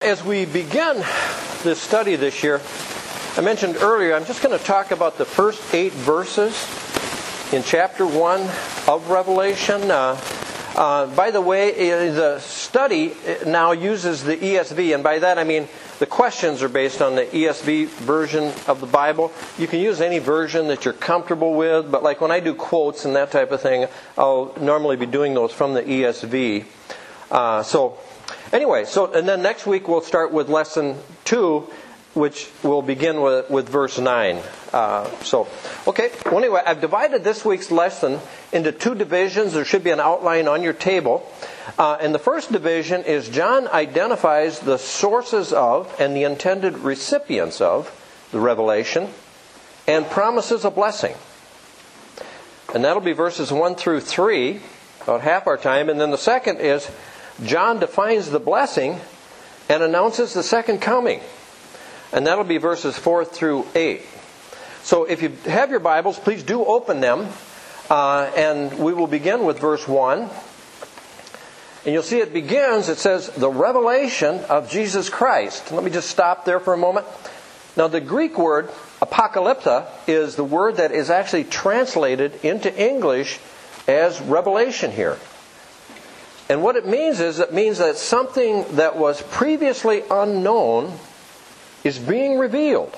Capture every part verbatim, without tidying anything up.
As we begin this study this year, I mentioned earlier, I'm just going to talk about the first eight verses in chapter one of Revelation. Uh, uh, by the way, the study now uses the E S V, and by that I mean the questions are based on the E S V version of the Bible. You can use any version that you're comfortable with, but like when I do quotes and that type of thing, I'll normally be doing those from the E S V. Uh, so... Anyway, so and then next week we'll start with lesson two, which will begin with, with verse nine. Uh, so, okay. Well, anyway, I've divided this week's lesson into two divisions. There should be an outline on your table. Uh, and the first division is John identifies the sources of and the intended recipients of the revelation and promises a blessing. And that'll be verses one through three, about half our time. And then the second is John defines the blessing and announces the second coming. And that'll be verses four through eight. So if you have your Bibles, please do open them. Uh, and we will begin with verse one. And you'll see it begins, it says, the revelation of Jesus Christ. Let me just stop there for a moment. Now the Greek word, apocalypta, is the word that is actually translated into English as revelation here. And what it means is, it means that something that was previously unknown is being revealed.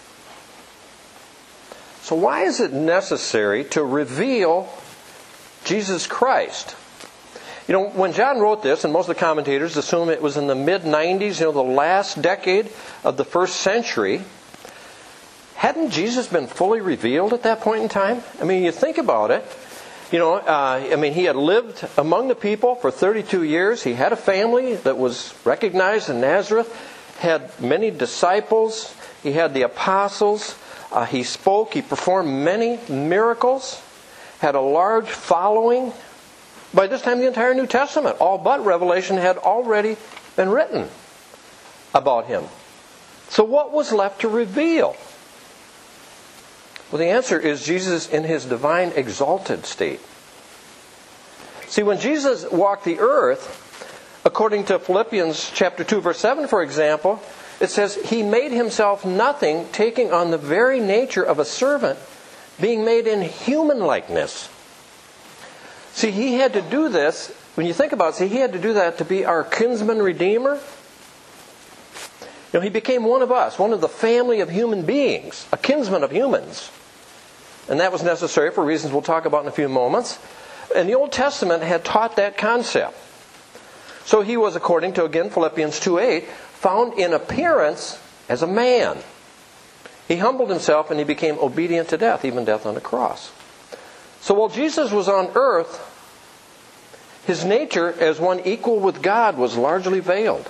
So why is it necessary to reveal Jesus Christ? You know, when John wrote this, and most of the commentators assume it was in the mid nineties, you know, the last decade of the first century, hadn't Jesus been fully revealed at that point in time? I mean, you think about it. You know, uh, I mean, he had lived among the people for thirty-two years. He had a family that was recognized in Nazareth. Had many disciples. He had the apostles. Uh, he spoke. He performed many miracles. Had a large following. By this time, the entire New Testament, all but Revelation, had already been written about him. So what was left to reveal? Well, the answer is Jesus in his divine exalted state. See, when Jesus walked the earth, according to Philippians chapter two, verse seven, for example, it says, he made himself nothing, taking on the very nature of a servant, being made in human likeness. See, he had to do this, when you think about it, see, he had to do that to be our kinsman redeemer. You know, he became one of us, one of the family of human beings, a kinsman of humans. And that was necessary for reasons we'll talk about in a few moments. And the Old Testament had taught that concept. So he was, according to, again, Philippians two eight, found in appearance as a man. He humbled himself and he became obedient to death, even death on the cross. So while Jesus was on earth, his nature as one equal with God was largely veiled.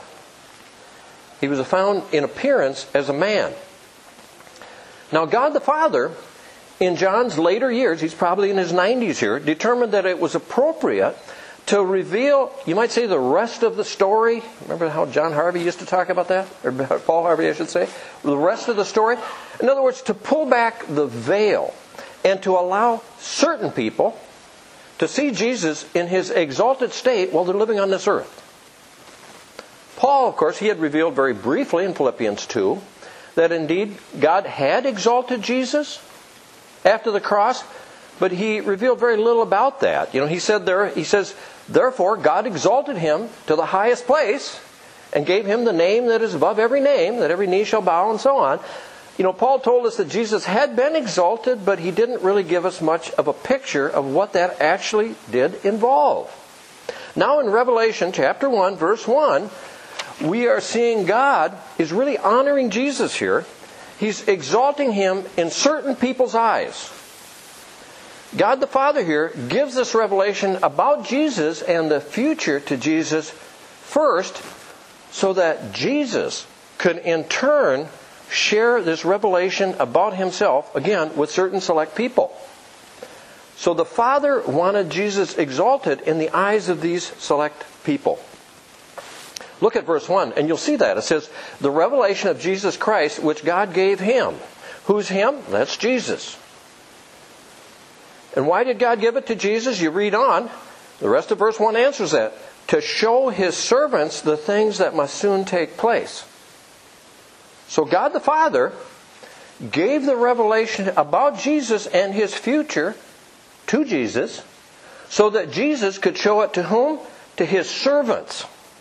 He was found in appearance as a man. Now God the Father, in John's later years, he's probably in his nineties here, determined that it was appropriate to reveal, you might say, the rest of the story. Remember how John Harvey used to talk about that? Or Paul Harvey, I should say. The rest of the story. In other words, to pull back the veil and to allow certain people to see Jesus in his exalted state while they're living on this earth. Paul, of course, he had revealed very briefly in Philippians two that indeed God had exalted Jesus after the cross, but he revealed very little about that. You know, he said there, he says, therefore God exalted him to the highest place and gave him the name that is above every name, that every knee shall bow, and so on. You know, Paul told us that Jesus had been exalted, but he didn't really give us much of a picture of what that actually did involve. Now in Revelation chapter one, verse one, we are seeing God is really honoring Jesus here. He's exalting him in certain people's eyes. God the Father here gives this revelation about Jesus and the future to Jesus first, so that Jesus could in turn share this revelation about himself, again, with certain select people. So the Father wanted Jesus exalted in the eyes of these select people. Look at verse one, and you'll see that. It says, the revelation of Jesus Christ, which God gave him. Who's him? That's Jesus. And why did God give it to Jesus? You read on. The rest of verse one answers that. to show His servants the things that must soon take place. So God the Father gave the revelation about Jesus and His future to Jesus so that Jesus could show it to whom? To His servants.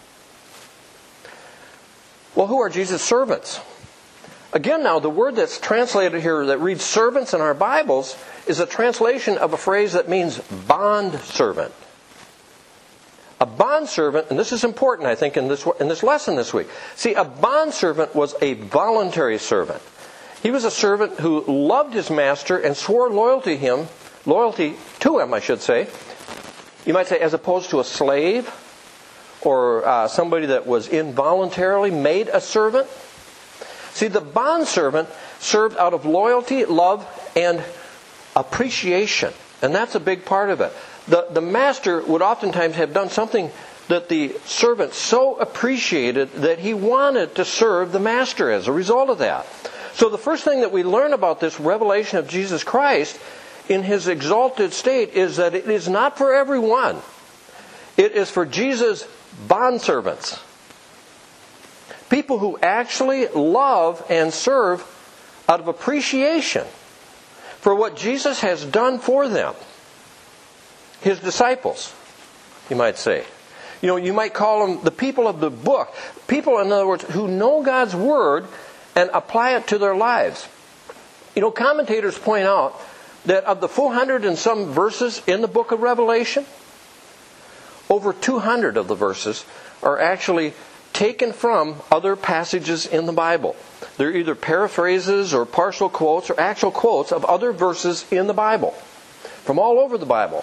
Well, who are Jesus' servants? Again now, the word that's translated here that reads servants in our Bibles is a translation of a phrase that means bond servant. A bondservant, and this is important, I think, in this in this lesson this week. See, a bondservant was a voluntary servant. He was a servant who loved his master and swore loyalty to him, loyalty to him, I should say. You might say, as opposed to a slave or uh, somebody that was involuntarily made a servant. See, the bondservant served out of loyalty, love, and appreciation, and that's a big part of it. The, the master would oftentimes have done something that the servant so appreciated that he wanted to serve the master as a result of that. So the first thing that we learn about this revelation of Jesus Christ in His exalted state is that it is not for everyone. It is for Jesus' bondservants. People who actually love and serve out of appreciation for what Jesus has done for them. His disciples, you might say. You know, you might call them the people of the book. People, in other words, who know God's Word and apply it to their lives. You know, commentators point out that of the four hundred and some verses in the book of Revelation, over two hundred of the verses are actually taken from other passages in the Bible. They're either paraphrases or partial quotes or actual quotes of other verses in the Bible, from all over the Bible.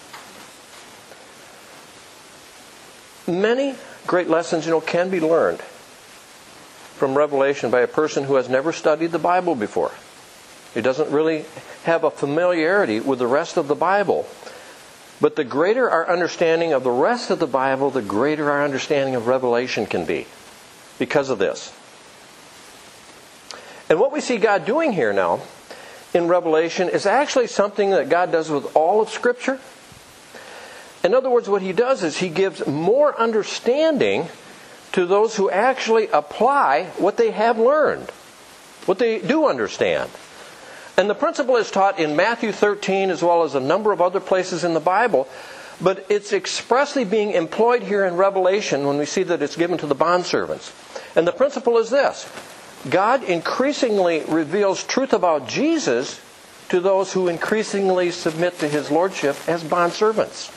Many great lessons, you know, can be learned from Revelation by a person who has never studied the Bible before. He doesn't really have a familiarity with the rest of the Bible. But the greater our understanding of the rest of the Bible, the greater our understanding of Revelation can be because of this. And what we see God doing here now in Revelation is actually something that God does with all of Scripture. In other words, what He does is He gives more understanding to those who actually apply what they have learned, what they do understand. And the principle is taught in Matthew thirteen as well as a number of other places in the Bible, but it's expressly being employed here in Revelation when we see that it's given to the bondservants. And the principle is this: God increasingly reveals truth about Jesus to those who increasingly submit to His lordship as bondservants.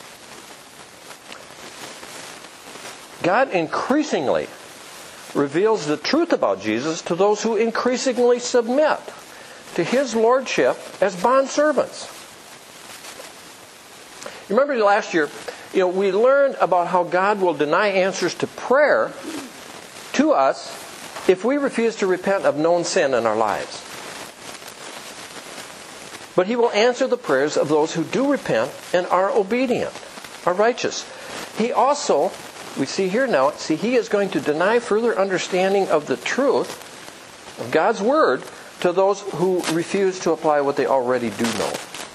God increasingly reveals the truth about Jesus to those who increasingly submit to His lordship as bondservants. You remember last year, you know, we learned about how God will deny answers to prayer to us if we refuse to repent of known sin in our lives. But He will answer the prayers of those who do repent and are obedient, are righteous. He also, we see here now, see, He is going to deny further understanding of the truth of God's Word to those who refuse to apply what they already do know.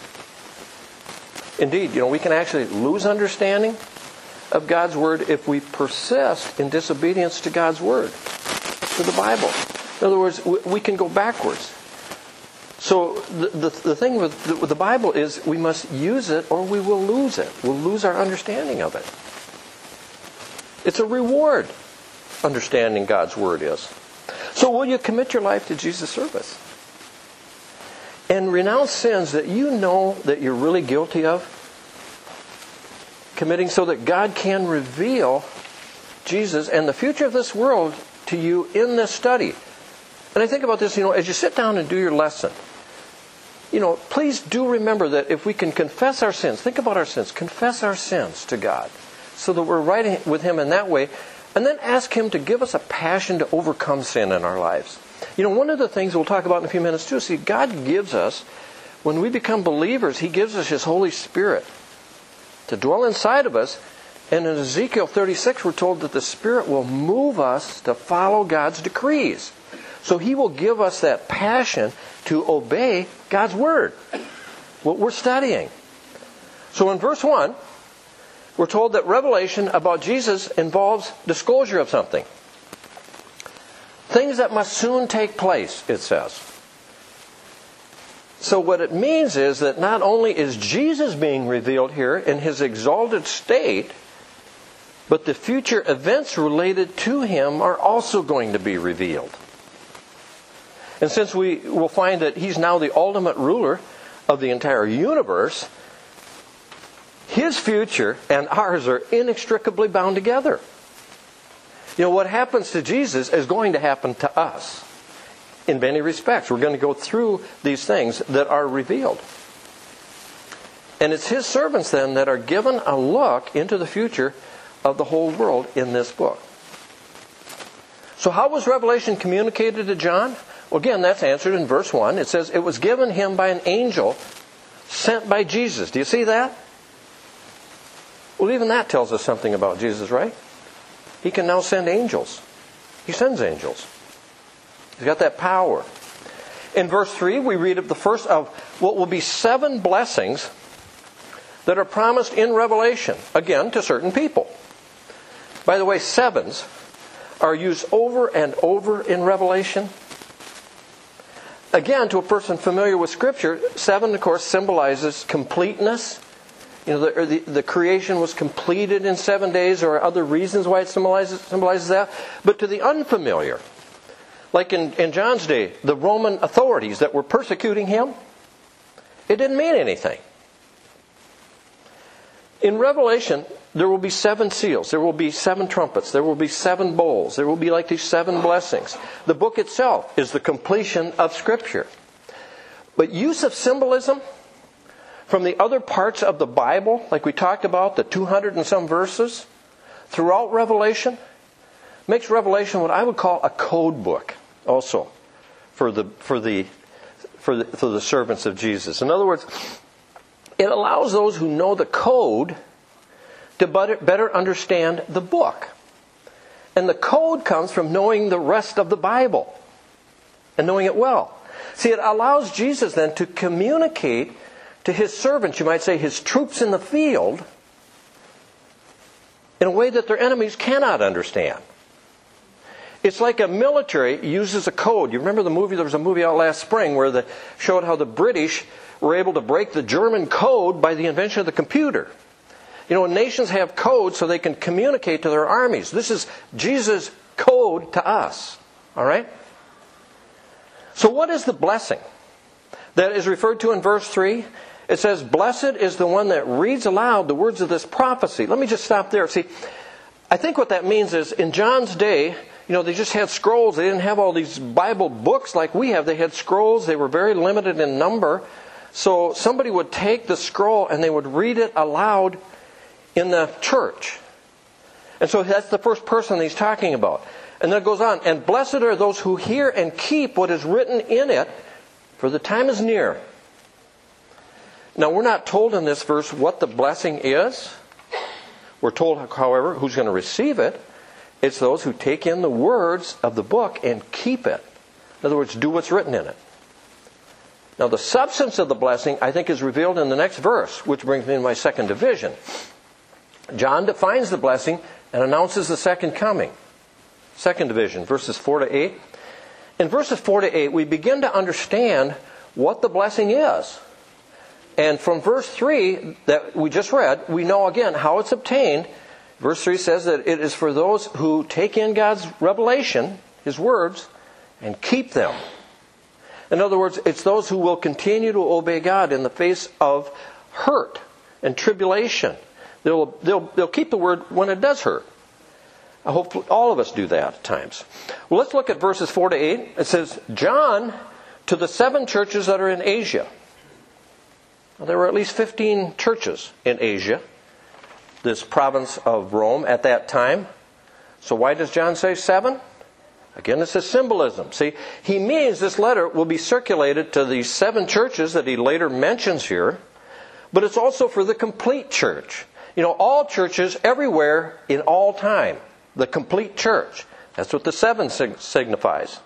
Indeed, you know, we can actually lose understanding of God's Word if we persist in disobedience to God's Word, to the Bible. In other words, we can go backwards. So the, the, the thing with the, with the Bible is we must use it or we will lose it. We'll lose our understanding of it. It's a reward, understanding God's Word is. So will you commit your life to Jesus' service? And renounce sins that you know that you're really guilty of committing so that God can reveal Jesus and the future of this world to you in this study. And I think about this, you know, as you sit down and do your lesson, you know, please do remember that if we can confess our sins, think about our sins, confess our sins to God so that we're right with Him in that way, and then ask Him to give us a passion to overcome sin in our lives. You know, one of the things we'll talk about in a few minutes too, see, God gives us, when we become believers, He gives us His Holy Spirit to dwell inside of us. And in Ezekiel thirty-six, we're told that the Spirit will move us to follow God's decrees. So He will give us that passion to obey God's Word, what we're studying. So in verse one, we're told that revelation about Jesus involves disclosure of something. Things that must soon take place, it says. So what it means is that not only is Jesus being revealed here in his exalted state, but the future events related to him are also going to be revealed. And since we will find that he's now the ultimate ruler of the entire universe, his future and ours are inextricably bound together. You know, what happens to Jesus is going to happen to us in many respects. We're going to go through these things that are revealed. And it's his servants then that are given a look into the future of the whole world in this book. So how was Revelation communicated to John? Well, again, that's answered in verse one. It says, it was given him by an angel sent by Jesus. Do you see that? Well, even that tells us something about Jesus, right? He can now send angels. He sends angels. He's got that power. In verse three, we read of the first of what will be seven blessings that are promised in Revelation, again, to certain people. By the way, sevens are used over and over in Revelation. Again, to a person familiar with Scripture, seven, of course, symbolizes completeness. You know, the, the, the creation was completed in seven days. There are other reasons why it symbolizes, symbolizes that. But to the unfamiliar, like in, in John's day, the Roman authorities that were persecuting him, it didn't mean anything. In Revelation, there will be seven seals. There will be seven trumpets. There will be seven bowls. There will be like these seven blessings. The book itself is the completion of Scripture. But use of symbolism from the other parts of the Bible, like we talked about, the two hundred and some verses, throughout Revelation, makes Revelation what I would call a code book also for the, for the, for the, for the servants of Jesus. In other words, it allows those who know the code to better understand the book. And the code comes from knowing the rest of the Bible and knowing it well. See, it allows Jesus then to communicate to his servants, you might say his troops in the field, in a way that their enemies cannot understand. It's like a military uses a code. You remember the movie, there was a movie out last spring where they showed how the British were able to break the German code by the invention of the computer. You know, nations have codes so they can communicate to their armies. This is Jesus' code to us. All right? So what is the blessing that is referred to in verse three? It says, blessed is the one that reads aloud the words of this prophecy. Let me just stop there. See, I think what that means is in John's day, you know, they just had scrolls. They didn't have all these Bible books like we have. They had scrolls. They were very limited in number. So somebody would take the scroll and they would read it aloud in the church. And so that's the first person he's talking about. And then it goes on, and blessed are those who hear and keep what is written in it, for the time is near. Now, we're not told in this verse what the blessing is. We're told, however, who's going to receive it. It's those who take in the words of the book and keep it. In other words, do what's written in it. Now, the substance of the blessing, I think, is revealed in the next verse, which brings me to my second division. John defines the blessing and announces the second coming. Second division, verses four to eight. In verses four to eight, we begin to understand what the blessing is. And from verse three that we just read, we know again how it's obtained. Verse three says that it is for those who take in God's revelation, His words, and keep them. In other words, it's those who will continue to obey God in the face of hurt and tribulation. They'll, they'll, they'll keep the word when it does hurt. I hope all of us do that at times. Well, let's look at verses four to eight. It says, John to the seven churches that are in Asia. Now, there were at least fifteen churches in Asia, this province of Rome at that time. So why does John say seven? Again, this is symbolism. See, he means this letter will be circulated to these seven churches that he later mentions here, but it's also for the complete church. You know, all churches everywhere in all time. The complete church. That's what the seven sig- signifies.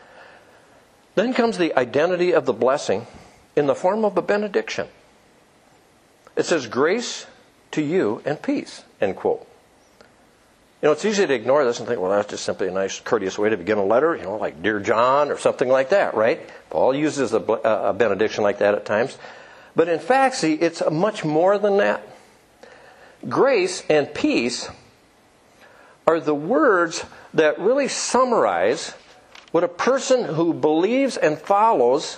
Then comes the identity of the blessing in the form of a benediction. It says, grace to you and peace, end quote. You know, it's easy to ignore this and think, well, that's just simply a nice, courteous way to begin a letter, you know, like Dear John or something like that, right? Paul uses a, a benediction like that at times. But in fact, see, it's much more than that. Grace and peace are the words that really summarize what a person who believes and follows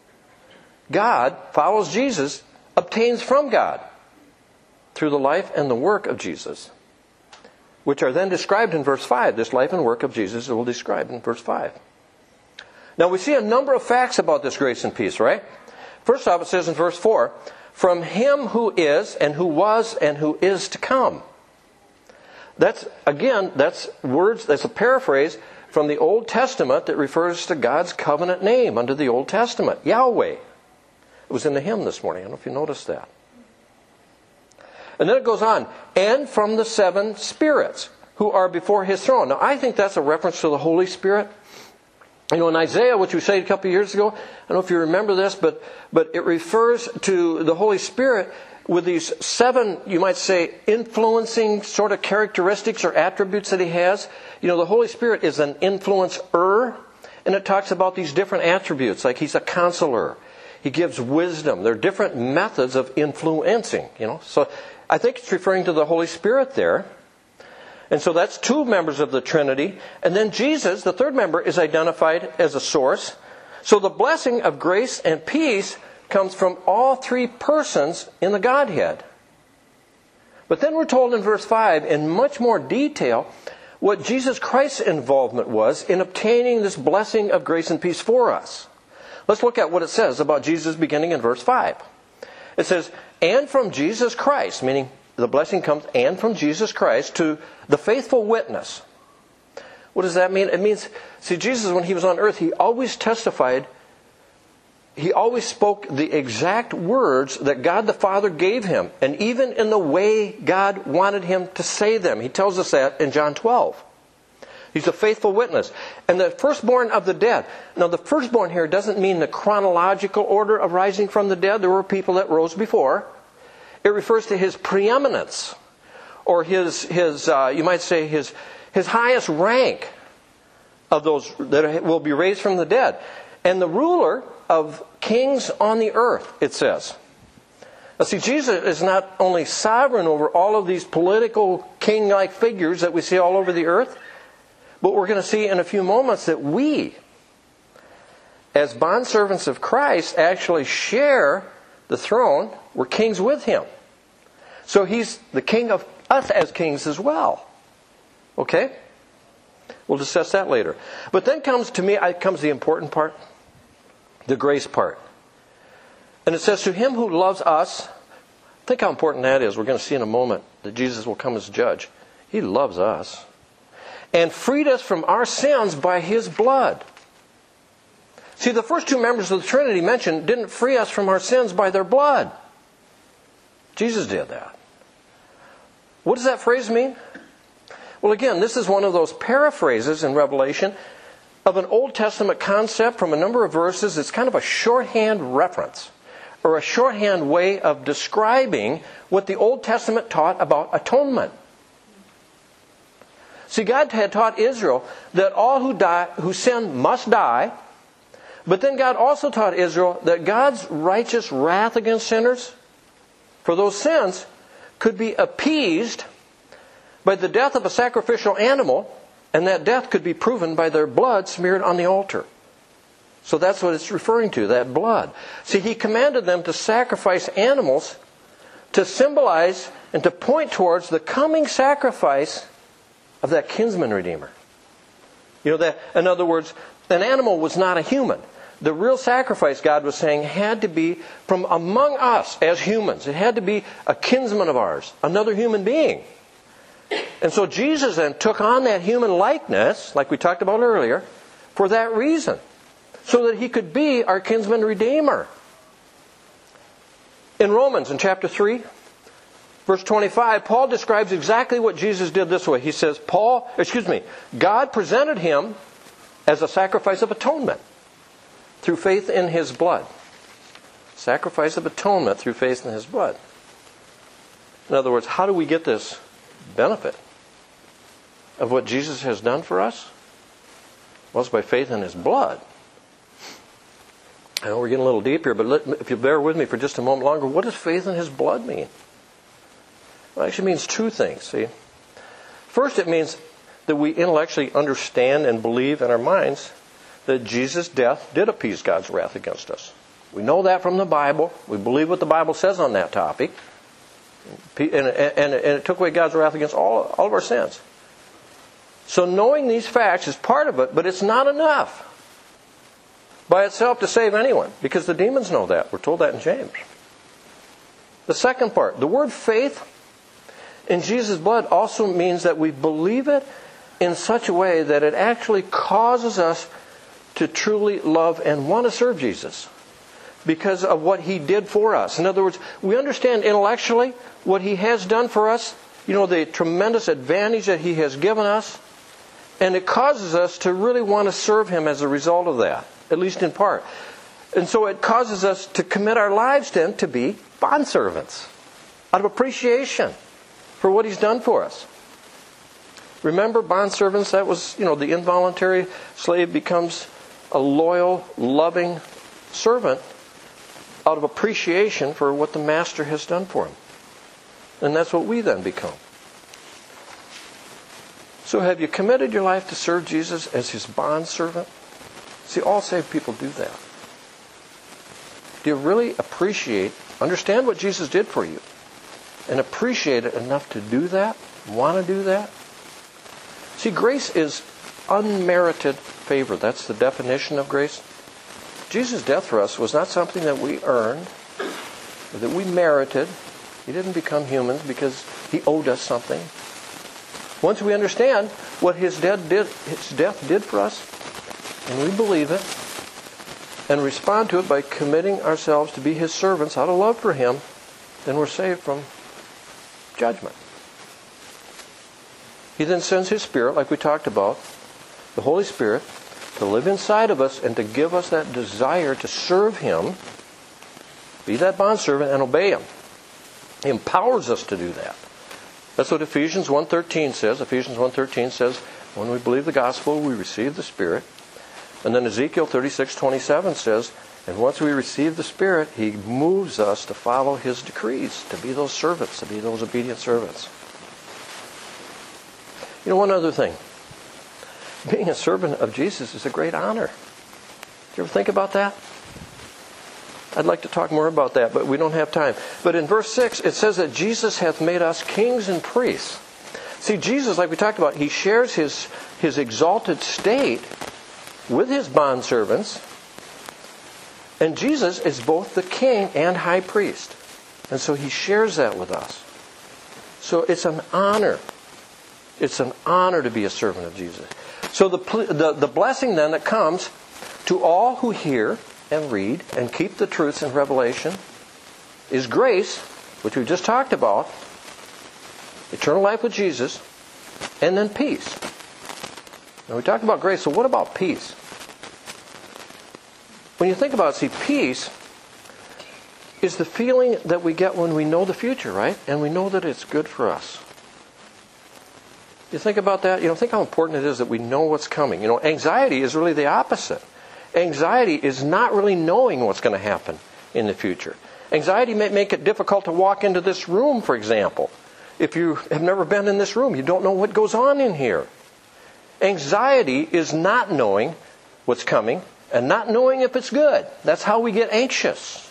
God, follows Jesus, obtains from God through the life and the work of Jesus, which are then described in verse five. This life and work of Jesus will be described in verse five. Now we see a number of facts about this grace and peace, right? First off, it says in verse four, from him who is and who was and who is to come. That's, again, that's words, that's a paraphrase from the Old Testament that refers to God's covenant name under the Old Testament, Yahweh. It was in the hymn this morning. I don't know if you noticed that. And then it goes on, and from the seven spirits who are before his throne. Now, I think that's a reference to the Holy Spirit. You know, in Isaiah, which we said a couple of years ago, I don't know if you remember this, but, but it refers to the Holy Spirit with these seven, you might say, influencing sort of characteristics or attributes that he has. You know, the Holy Spirit is an influencer, and it talks about these different attributes, like he's a counselor. He gives wisdom. There are different methods of influencing, you know. So I think it's referring to the Holy Spirit there. And so that's two members of the Trinity. And then Jesus, the third member, is identified as a source. So the blessing of grace and peace comes from all three persons in the Godhead. But then we're told in verse five, in much more detail, what Jesus Christ's involvement was in obtaining this blessing of grace and peace for us. Let's look at what it says about Jesus beginning in verse five. It says, and from Jesus Christ, meaning the blessing comes and from Jesus Christ to the faithful witness. What does that mean? It means, see, Jesus, when he was on earth, he always testified, he always spoke the exact words that God the Father gave him, and even in the way God wanted him to say them. He tells us that in John twelve. He's a faithful witness. And the firstborn of the dead. Now, the firstborn here doesn't mean the chronological order of rising from the dead. There were people that rose before. It refers to his preeminence, or his, his uh, you might say, his, his highest rank of those that will be raised from the dead. And the ruler of kings on the earth, it says. Now, see, Jesus is not only sovereign over all of these political king-like figures that we see all over the earth, but we're going to see in a few moments that we, as bondservants of Christ, actually share the throne. We're kings with him. So he's the king of us as kings as well. Okay? We'll discuss that later. But then comes to me, comes the important part, the grace part. And it says, to him who loves us, think how important that is. We're going to see in a moment that Jesus will come as judge. He loves us. And freed us from our sins by his blood. See, the first two members of the Trinity mentioned didn't free us from our sins by their blood. Jesus did that. What does that phrase mean? Well, again, this is one of those paraphrases in Revelation of an Old Testament concept from a number of verses. It's kind of a shorthand reference, or a shorthand way of describing what the Old Testament taught about atonement. See, God had taught Israel that all who die, who sin must die. But then God also taught Israel that God's righteous wrath against sinners for those sins could be appeased by the death of a sacrificial animal, and that death could be proven by their blood smeared on the altar. So that's what it's referring to, that blood. See, he commanded them to sacrifice animals to symbolize and to point towards the coming sacrifice of that kinsman redeemer. You know, that, in other words, an animal was not a human. The real sacrifice, God was saying, had to be from among us as humans. It had to be a kinsman of ours, another human being. And so Jesus then took on that human likeness, like we talked about earlier, for that reason. So that he could be our kinsman redeemer. In Romans, in chapter three, verse twenty-five, Paul describes exactly what Jesus did this way. He says, Paul, excuse me, God presented him as a sacrifice of atonement through faith in his blood. Sacrifice of atonement through faith in his blood. In other words, how do we get this benefit of what Jesus has done for us? Well, it's by faith in His blood. I know we're getting a little deep here, but let, if you bear with me for just a moment longer, what does faith in His blood mean? Well, it actually means two things, see. First, it means that we intellectually understand and believe in our minds that Jesus' death did appease God's wrath against us. We know that from the Bible. We believe what the Bible says on that topic. And, and, and it took away God's wrath against all, all of our sins. So knowing these facts is part of it, but it's not enough by itself to save anyone, because the demons know that. We're told that in James. The second part, the word faith in Jesus' blood also means that we believe it in such a way that it actually causes us to truly love and want to serve Jesus because of what He did for us. In other words, we understand intellectually what He has done for us, you know, the tremendous advantage that He has given us, and it causes us to really want to serve Him as a result of that, at least in part. And so it causes us to commit our lives then to be bondservants out of appreciation for what He's done for us. Remember, bondservants, that was, you know, the involuntary slave becomes a loyal, loving servant out of appreciation for what the master has done for him. And that's what we then become. So have you committed your life to serve Jesus as His bondservant? See, all saved people do that. Do you really appreciate, understand what Jesus did for you, and appreciate it enough to do that? Want to do that? See, grace is unmerited favor. That's the definition of grace. Jesus' death for us was not something that we earned, or that we merited. He didn't become humans because He owed us something. Once we understand what His death did, His death did for us, and we believe it, and respond to it by committing ourselves to be His servants out of love for Him, then we're saved from judgment. He then sends His Spirit, like we talked about, the Holy Spirit, to live inside of us and to give us that desire to serve Him, be that bondservant, and obey Him. He empowers us to do that. That's what Ephesians one thirteen says. Ephesians one thirteen says, when we believe the gospel, we receive the Spirit. And then Ezekiel thirty-six twenty-seven says, and once we receive the Spirit, He moves us to follow His decrees, to be those servants, to be those obedient servants. You know, one other thing. Being a servant of Jesus is a great honor. Did you ever think about that? I'd like to talk more about that, but we don't have time. But in verse six, it says that Jesus hath made us kings and priests. See, Jesus, like we talked about, He shares His, his exalted state with His bondservants. And Jesus is both the king and high priest. And so He shares that with us. So it's an honor. It's an honor to be a servant of Jesus. So the, the, the blessing then that comes to all who hear and read and keep the truths in Revelation is grace, which we just talked about, eternal life with Jesus, and then peace. Now we talked about grace, so what about peace? When you think about it, see, peace is the feeling that we get when we know the future, right? And we know that it's good for us. You think about that? You know, think how important it is that we know what's coming. You know, anxiety is really the opposite. Anxiety is not really knowing what's going to happen in the future. Anxiety may make it difficult to walk into this room, for example. If you have never been in this room, you don't know what goes on in here. Anxiety is not knowing what's coming and not knowing if it's good. That's how we get anxious.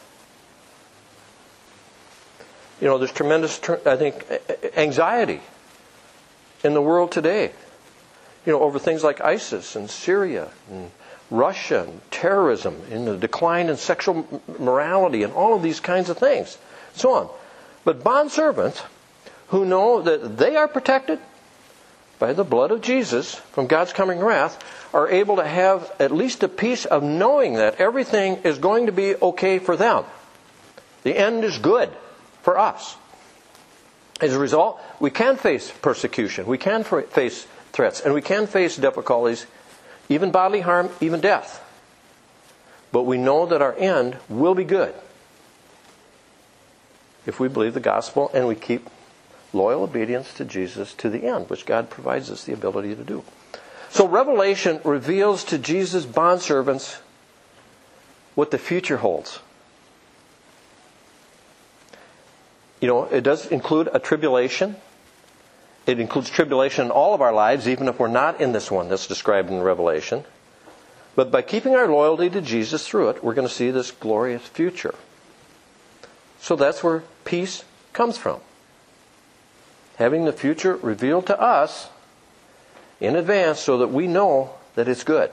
You know, there's tremendous, I think, anxiety in the world today. You know, over things like ISIS and Syria and Russia and terrorism and the decline in sexual morality and all of these kinds of things. So on. But bondservants who know that they are protected by the blood of Jesus from God's coming wrath are able to have at least a peace of knowing that everything is going to be okay for them. The end is good for us. As a result, we can face persecution, we can face threats, and we can face difficulties, even bodily harm, even death. But we know that our end will be good if we believe the gospel and we keep loyal obedience to Jesus to the end, which God provides us the ability to do. So Revelation reveals to Jesus' bondservants what the future holds. You know, it does include a tribulation. It includes tribulation in all of our lives, even if we're not in this one that's described in Revelation. But by keeping our loyalty to Jesus through it, we're going to see this glorious future. So that's where peace comes from. Having the future revealed to us in advance so that we know that it's good.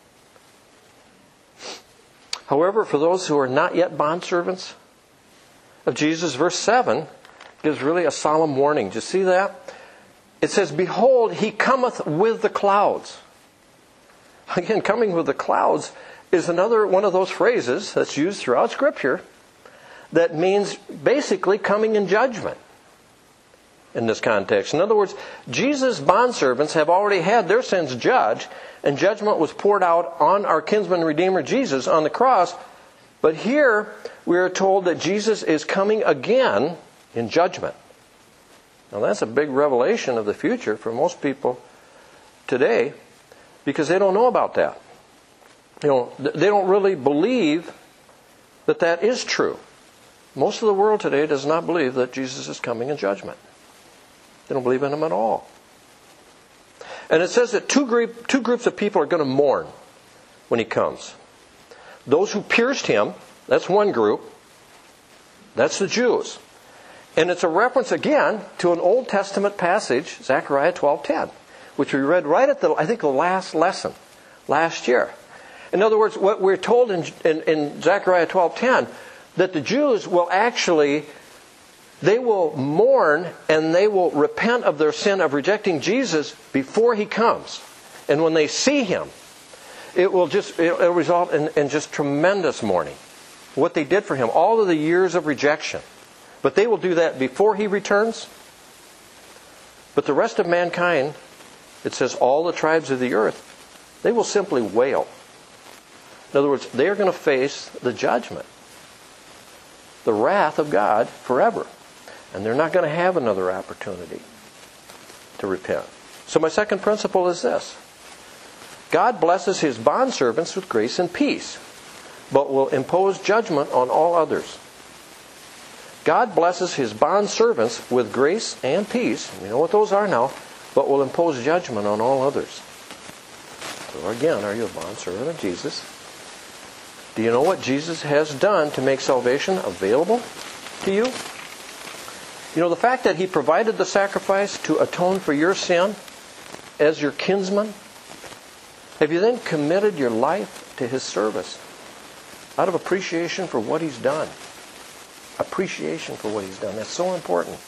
However, for those who are not yet bondservants of Jesus, verse seven gives really a solemn warning. Do you see that? It says, "Behold, he cometh with the clouds." Again, coming with the clouds is another one of those phrases that's used throughout Scripture that means basically coming in judgment in this context. In other words, Jesus' bondservants have already had their sins judged, and judgment was poured out on our kinsman redeemer Jesus on the cross. But here we are told that Jesus is coming again in judgment. Now that's a big revelation of the future for most people today, because they don't know about that. You know, they don't really believe that that is true. Most of the world today does not believe that Jesus is coming in judgment. They don't believe in Him at all. And it says that two, group, two groups of people are going to mourn when He comes. Those who pierced Him, that's one group. That's the Jews. And it's a reference again to an Old Testament passage, Zechariah twelve ten, which we read right at the, I think, the last lesson last year. In other words, what we're told in, in, in Zechariah twelve ten, that the Jews will actually, they will mourn and they will repent of their sin of rejecting Jesus before He comes. And when they see Him, it will just, it will result in, in just tremendous mourning. What they did for Him, all of the years of rejection. But they will do that before He returns. But the rest of mankind, it says all the tribes of the earth, they will simply wail. In other words, they are going to face the judgment, the wrath of God forever. And they're not going to have another opportunity to repent. So my second principle is this. God blesses His bondservants with grace and peace, but will impose judgment on all others. God blesses His bondservants with grace and peace. We know what those are now, but will impose judgment on all others. So again, are you a bondservant of Jesus? Do you know what Jesus has done to make salvation available to you? You know, the fact that He provided the sacrifice to atone for your sin as your kinsman, have you then committed your life to His service out of appreciation for what He's done? Appreciation for what He's done. That's so important.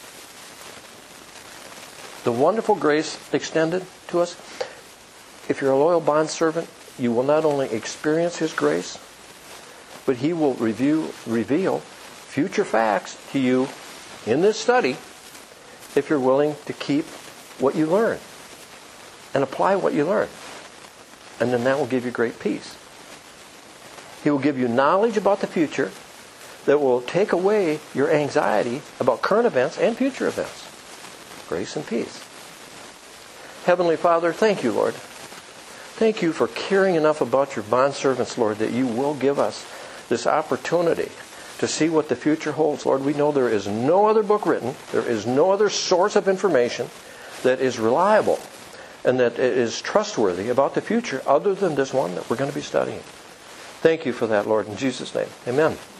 The wonderful grace extended to us. If you're a loyal bondservant, you will not only experience His grace, but He will review, reveal future facts to you in this study if you're willing to keep what you learn and apply what you learn. And then that will give you great peace. He will give you knowledge about the future that will take away your anxiety about current events and future events. Grace and peace. Heavenly Father, thank you, Lord. Thank you for caring enough about your bondservants, Lord, that you will give us this opportunity to see what the future holds. Lord, we know there is no other book written, there is no other source of information that is reliable and that is trustworthy about the future other than this one that we're going to be studying. Thank you for that, Lord, in Jesus' name. Amen.